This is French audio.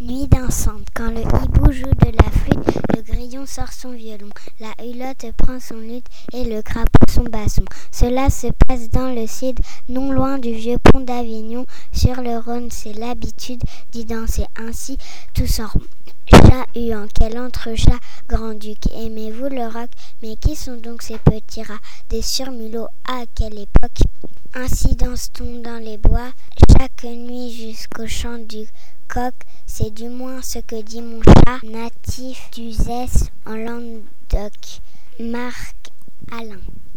Nuit dansante, quand le hibou joue de la flûte, le grillon sort son violon, la hulotte prend son luth et le crapaud son basson. Cela se passe dans le Cid, non loin du vieux pont d'Avignon. Sur le Rhône, c'est l'habitude d'y danser ainsi, tous en chat-huant. Quel entrechat, grand-duc, aimez-vous le rock? Mais qui sont donc ces petits rats? Des surmulots, à quelle époque? Ainsi danse-t-on dans les bois, chaque nuit jusqu'au chant du coq. C'est du moins ce que dit mon chat, natif d'Uzès en Languedoc, Marc Alain.